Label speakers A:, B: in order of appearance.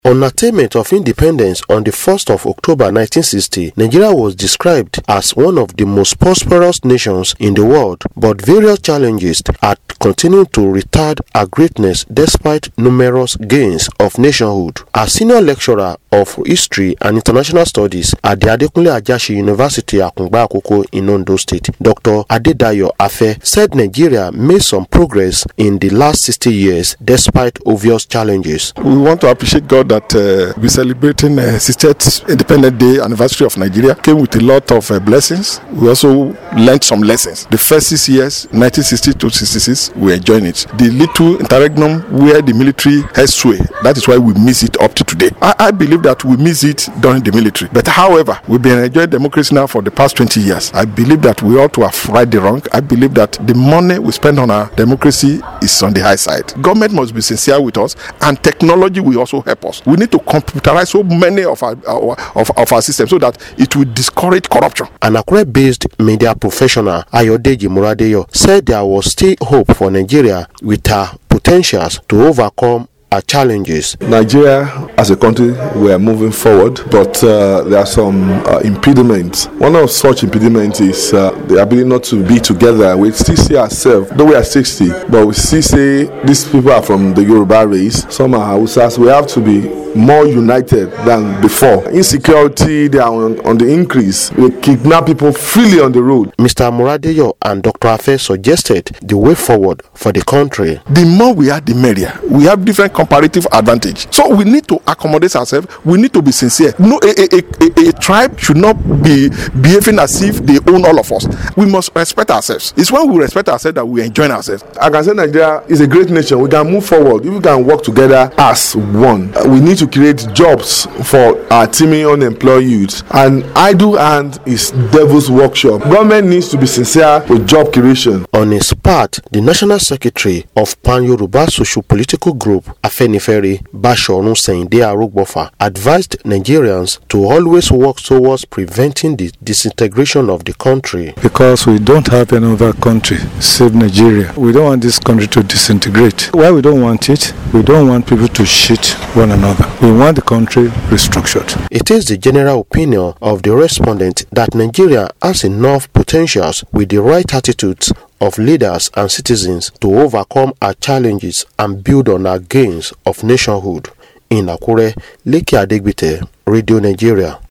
A: On attainment of independence on the 1st of October 1960, Nigeria was described as one of the most prosperous nations in the world, but various challenges had continued to retard our greatness despite numerous gains of nationhood. A senior lecturer of history and international studies at the Adekunle Ajashi University, Akungba Akoko in Ondo State, Dr. Adedayo Afe, said Nigeria made some progress in the last 60 years despite obvious challenges.
B: We want to appreciate God that we're celebrating 60th Independent Day anniversary of Nigeria. Came with a lot of blessings. We also learned some lessons. The first 6 years, 1960 to 66, we enjoyed it. The little interregnum where the military has sway, that is why we miss it up to today. I believe that we miss it during the military. But however, we've been enjoying democracy now for the past 20 years. I believe that we ought to have right the wrong. I believe that the money we spend on our democracy is on the high side. Government must be sincere with us, and technology will also help us. We need to computerize so many of our systems so that it will discourage corruption.
A: An Akure-based media professional, Ayodeji Muradeyo, said there was still hope for Nigeria with her potentials to overcome our challenges.
C: Nigeria as a country, we are moving forward, but there are some impediments. One of such impediments is the ability not to be together. We still see ourselves, though we are 60, but we still say these people are from the Yoruba race, some are Hausas. We have to be more united than before. Insecurity, they are on the increase. We kidnap people freely on the road.
A: Mr. Muradeyo and Dr. Afe suggested the way forward for the country.
B: The more we are, the merrier. We have different comparative advantage. So we need to accommodate ourselves. We need to be sincere. No, a tribe should not be behaving as if they own all of us. We must respect ourselves. It's when we respect ourselves that we enjoy ourselves.
C: I can say Nigeria is a great nation. We can move forward. If we can work together as one. We need to create jobs for our teeming unemployed youth. And idle hand is devil's workshop. Government needs to be sincere with job creation.
A: On his part, the National Secretary of Pan-Yoruba Socio-Political Group, Afenifere, Bashorun Seyinde Arugbofa, advised Nigerians to always work towards preventing the disintegration of the country.
D: Because we don't have another country save Nigeria. We don't want this country to disintegrate. Why we don't want it? We don't want people to cheat one another. We want the country restructured.
A: It is the general opinion of the respondent that Nigeria has enough potentials with the right attitudes of leaders and citizens to overcome our challenges and build on our gains of nationhood. In Akure, Leke Adegbite, Radio Nigeria.